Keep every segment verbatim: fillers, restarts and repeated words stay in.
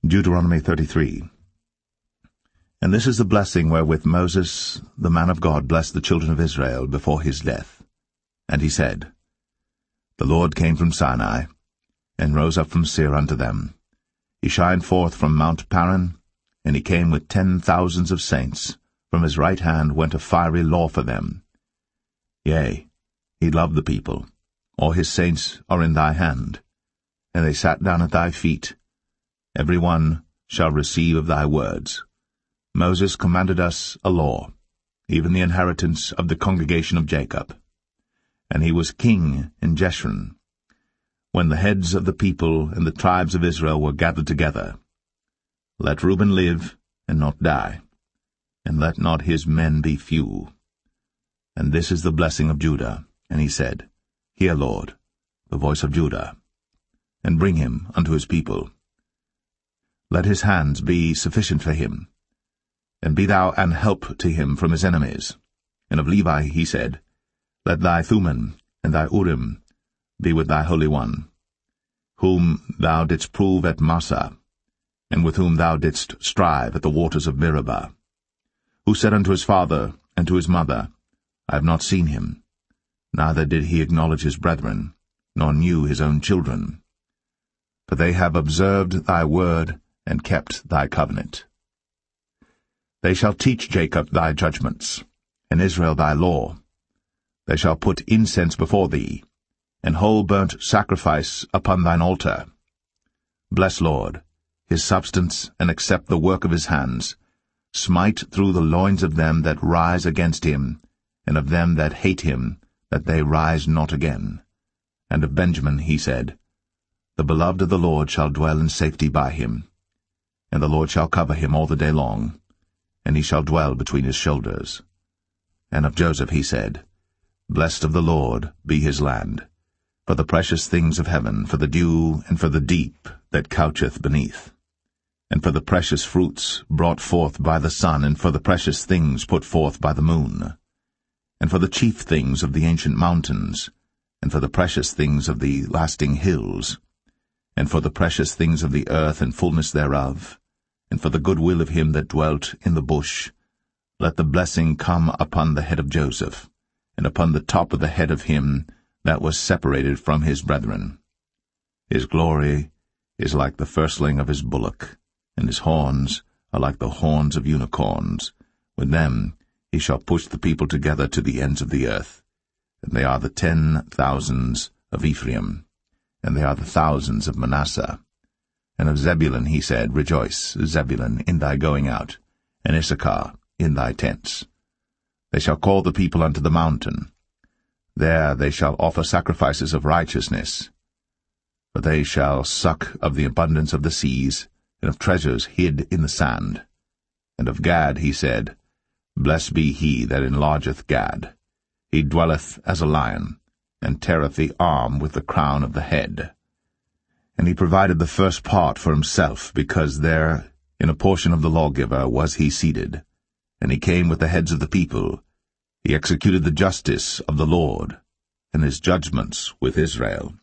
Deuteronomy thirty-three. And this is the blessing wherewith Moses, the man of God, blessed the children of Israel before his death. And he said, The Lord came from Sinai, and rose up from Seir unto them. He shined forth from Mount Paran, and he came with ten thousands of saints. From his right hand went a fiery law for them. Yea, he loved the people. All his saints are in thy hand. And they sat down at thy feet. Every one shall receive of thy words. Moses commanded us a law, even the inheritance of the congregation of Jacob. And he was king in Jeshurun, when the heads of the people and the tribes of Israel were gathered together. Let Reuben live, and not die, and let not his men be few. And this is the blessing of Judah. And he said, Hear, Lord, the voice of Judah, and bring him unto his people. Let his hands be sufficient for him, and be thou an help to him from his enemies. And of Levi he said, Let thy Thummim and thy Urim be with thy Holy One, whom thou didst prove at Massah, and with whom thou didst strive at the waters of Meribah, who said unto his father and to his mother, I have not seen him, neither did he acknowledge his brethren, nor knew his own children. For they have observed thy word, and kept thy covenant. They shall teach Jacob thy judgments, and Israel thy law. They shall put incense before thee, and whole burnt sacrifice upon thine altar. Bless, Lord, his substance, and accept the work of his hands. Smite through the loins of them that rise against him, and of them that hate him, that they rise not again. And of Benjamin he said, The beloved of the Lord shall dwell in safety by him. And the Lord shall cover him all the day long, and he shall dwell between his shoulders. And of Joseph he said, Blessed of the Lord be his land, for the precious things of heaven, for the dew, and for the deep that coucheth beneath, and for the precious fruits brought forth by the sun, and for the precious things put forth by the moon, and for the chief things of the ancient mountains, and for the precious things of the lasting hills, and for the precious things of the earth and fullness thereof, and for the goodwill of him that dwelt in the bush. Let the blessing come upon the head of Joseph, and upon the top of the head of him that was separated from his brethren. His glory is like the firstling of his bullock, and his horns are like the horns of unicorns. With them he shall push the people together to the ends of the earth. And they are the ten thousands of Ephraim, and they are the thousands of Manasseh. And of Zebulun he said, Rejoice, Zebulun, in thy going out, and Issachar in thy tents. They shall call the people unto the mountain. There they shall offer sacrifices of righteousness. For they shall suck of the abundance of the seas, and of treasures hid in the sand. And of Gad he said, Blessed be he that enlargeth Gad. He dwelleth as a lion, and teareth the arm with the crown of the head. And he provided the first part for himself, because there in a portion of the lawgiver was he seated. And he came with the heads of the people. He executed the justice of the Lord, and his judgments with Israel.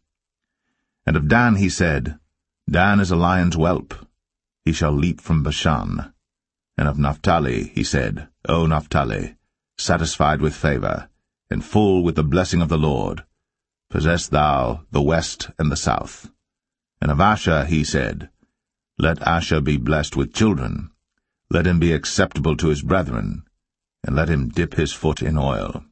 And of Dan he said, Dan is a lion's whelp. He shall leap from Bashan. And of Naphtali he said, O Naphtali, satisfied with favor, and full with the blessing of the Lord, possess thou the west and the south. And of Asher he said, Let Asher be blessed with children. Let him be acceptable to his brethren, and let him dip his foot in oil.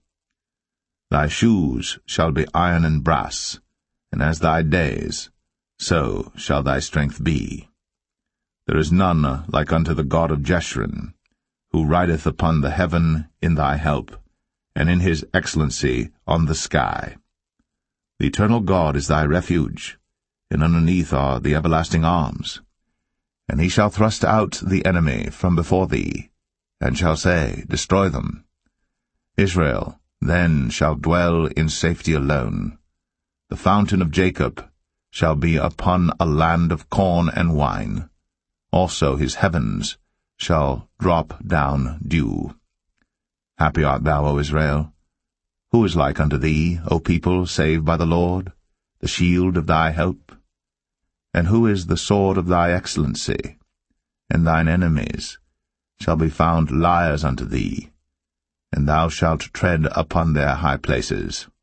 Thy shoes shall be iron and brass, and as thy days, so shall thy strength be. There is none like unto the God of Jeshurun, who rideth upon the heaven in thy help, and in his excellency on the sky. The eternal God is thy refuge, and underneath are the everlasting arms. And he shall thrust out the enemy from before thee, and shall say, Destroy them. Israel then shall dwell in safety alone. The fountain of Jacob shall be upon a land of corn and wine. Also his heavens shall drop down dew. Happy art thou, O Israel! Who is like unto thee, O people saved by the Lord, the shield of thy help? And who is the sword of thy excellency? And thine enemies shall be found liars unto thee, and thou shalt tread upon their high places.